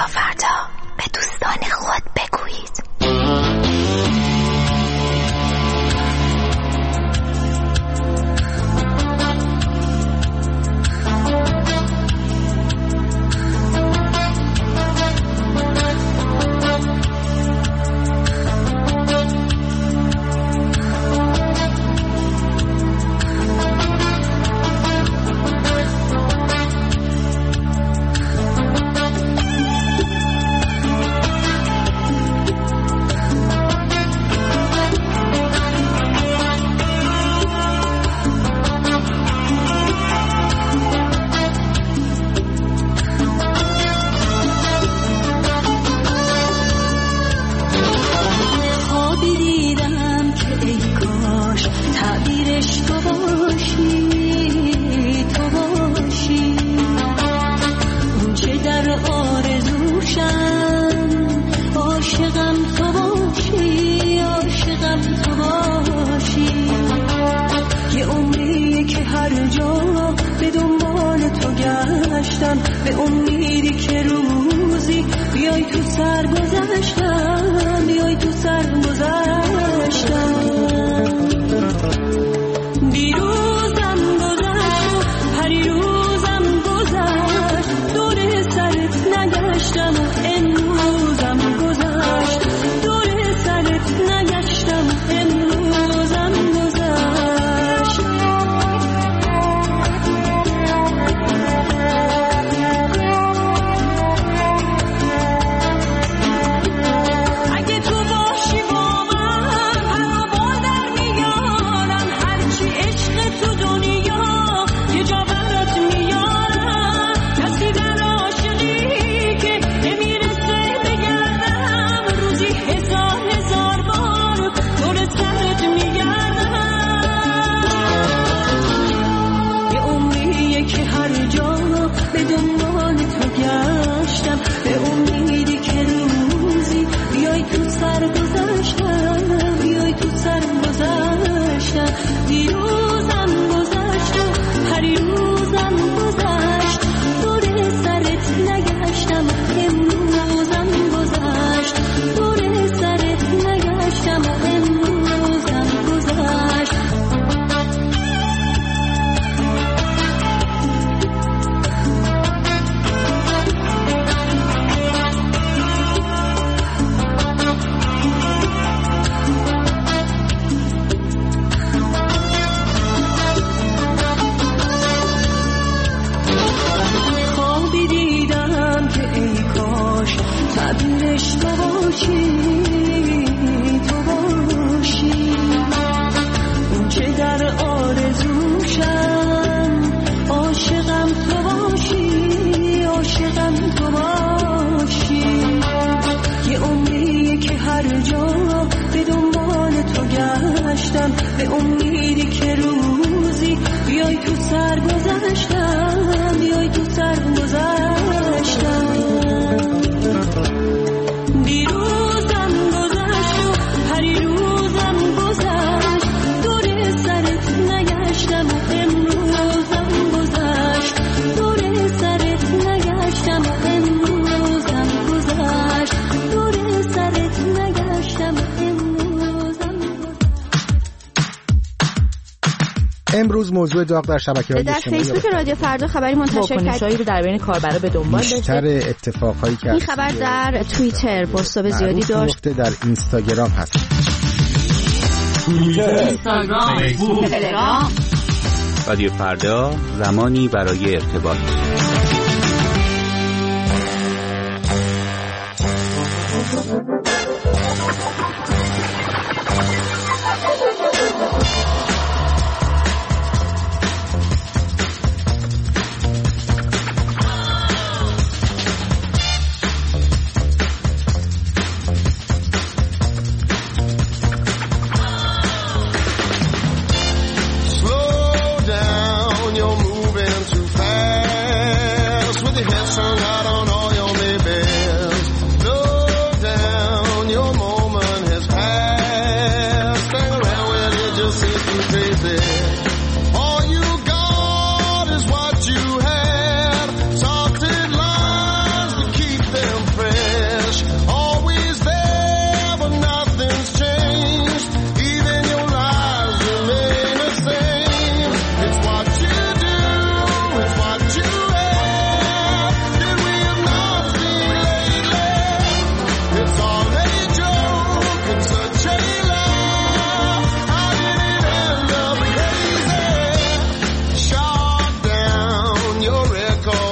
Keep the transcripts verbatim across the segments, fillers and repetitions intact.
تا فردا به دوستان خود بگویید. به امیدی که روزی بیای تو سر گذشتم، بیای تو سر گذشتم. دیروزم گذشت و پریروزم گذشت، دور سرت نگشتم و امروزم گذشت، دور سرت نگشتم امروزم گذشت. به امیدی که روزی بیای تو سر گذشتم، بیای تو سر گذشتم. دیروزم گذشت و پریروزم گذشت، دور سرت نگشتم و امروزم گذشت، دور سرت نگشتم و امروزم گذشت، دور سرت نگشتم و امروز موضوع داغ در شبکه‌های در فیسبوک رادیو فردا خبری منتشر کردیم رو درباره کاربرا به دنبال داشته. بیشتر اتفاقایی که این خبر در توییتر پست‌های زیادی داشت، در اینستاگرام هست. توییتر، اینستاگرام، فیسبوک، تلگرام. رادیو فردا، زمانی برای ارتباط.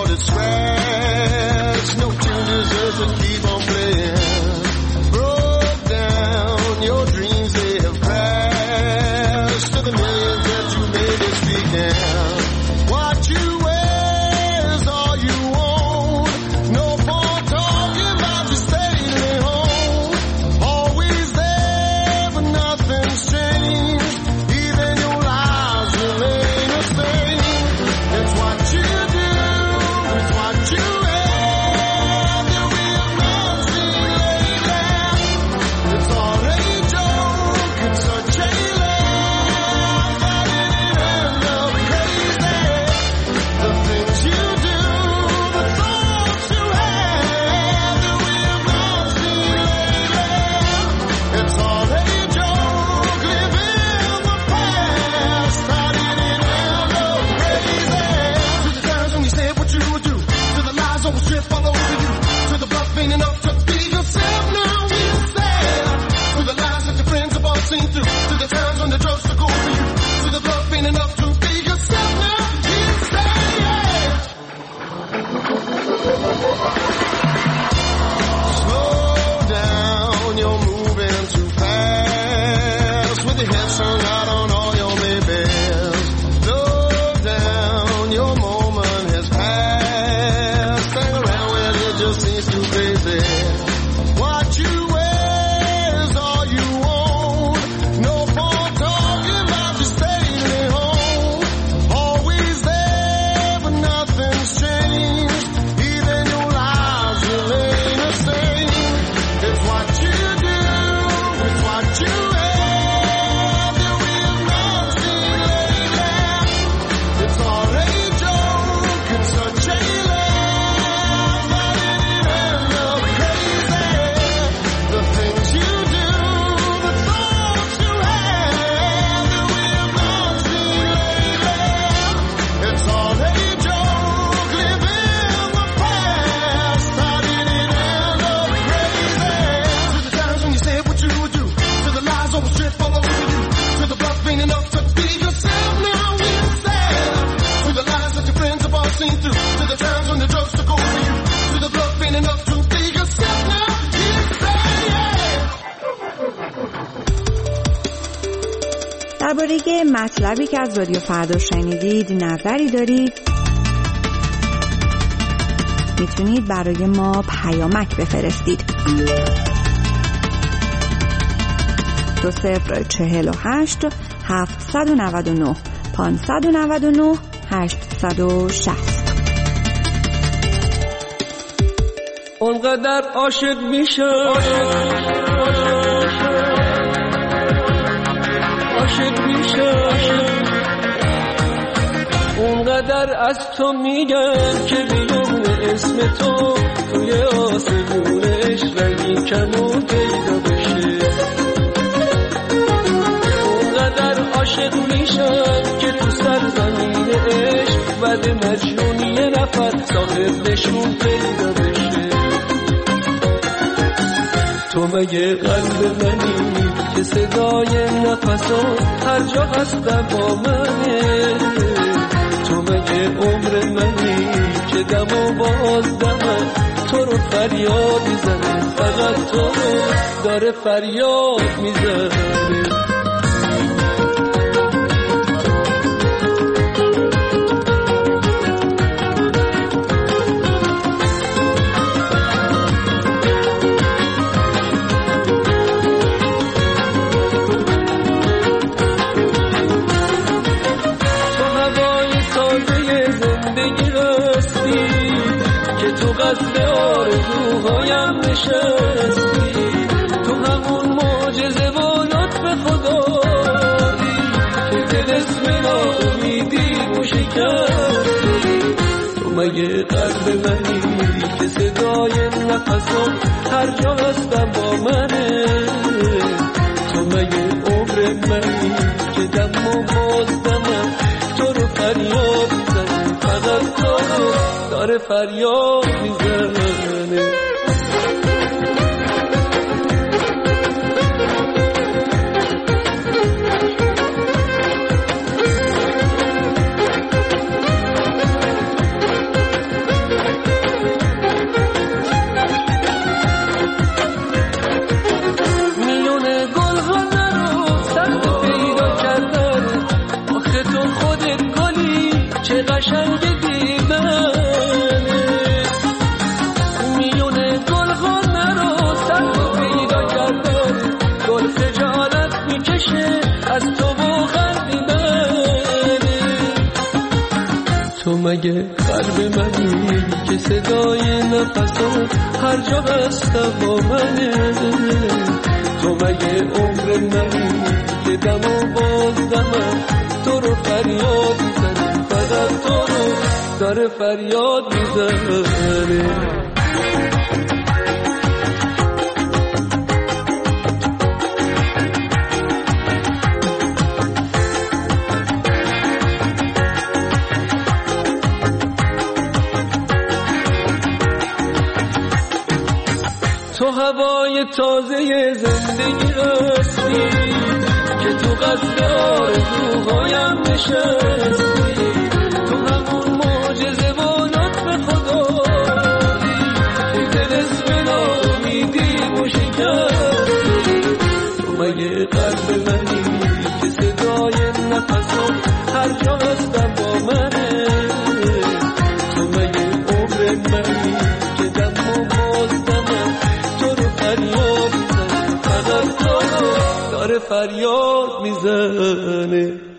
to scratch. No tune deserves to keep on playing. Broke down, your dreams they have crashed. To the millions that you made this weekend. What you wear is all you own. No more talking about you staying at home. Always there, but nothing's changed. Even your lies remain the same. It's what you do, it's what you have that we have not seen lately. It's all a joke, it's such a laugh that it ends up crazy. The things you do, the thoughts you have that we have not seen lately. It's all a joke, living the past. How did it end up crazy? To the times when you said what you would do, to the lies always trip all over you, to the bluff ain't enough to be yourself now instead, to the lies that your friends have all seen through, to the times when the drugs took over you, to the bluff ain't enough to be yourself now instead. Slow down, you're moving too fast, with your head strung out on all your maybells. Slow down, your moment has passed. Hang around where it just seems too crazy. What you wear is all you own. No more talking about you staying at home. Always there, but nothing's changed. Even your lies remain the same. It's what you do, it's what you have that we have not seen lately. It's all a joke, it's such a laugh that it ends up crazy. The things you do, the thoughts you have that we have not seen lately. It's all a joke, living the past. How did it end up crazy? To the times when you said what you would do, to the lies always trip all over you, to the bluff ain't enough to be yourself now instead, to the lies that your friends have all seen through, to the times when the drugs took over you, to the bluff ain't enough to be yourself now instead. درباره مطلبی که از رادیو فردا شنیدید نظری دارید میتونید برای ما پیامک بفرستید. دو صفر چهل و هشت هفتصد و نود و نه پانصد و نود و نه هشتصد و شصت. اونقدر عاشق میشه عاشق میشه اونقدر از تو میگن که بیون اسم تو توی آسمونش رنگی کمون پیدا بشه. اونقدر عاشق میشن که تو سرزمین عشق بعد مجنون یه نفر صاحب نشون پیدا بشه. تو مگه قلب منی که صدای نفسان هر جا هستم با منه؟ تو مگه عمر منی که دم و باز دمم تو رو فریاد میزنه، فقط تو رو داره فریاد میزنه. قصد آرزوهایم نشستی، تو همون معجزه و لطف خدایی که دل اسم ناامیدی رو شکستی. تو مگه قلب منی که صدای نفسم هر جا هستم با منه؟ تو مگه عمر منی که دم و باز دمم تو رو فریاد میزنه، فقط تو رو داره فریاد میزنه. مگه قلب منی که صدای نفسات هر جا هستم با منه؟ تو مگه عمر منی که دم و باز دمم تو رو فریاد میزنم، فقط تو رو داره فریاد میزنه. تو هوای تازه زندگی هستی که تو قصد آرزوهایم نشستی، تو همون معجزه و لطف خدایی که دل اسم ناامیدی و شکستی. تو مگه قلب منی که صدای نفسات هر جا هستم با منه؟ تو مگه عمر منی که دم و باز دمم فریاد میزنه، فقط تو داره فریاد میزنه.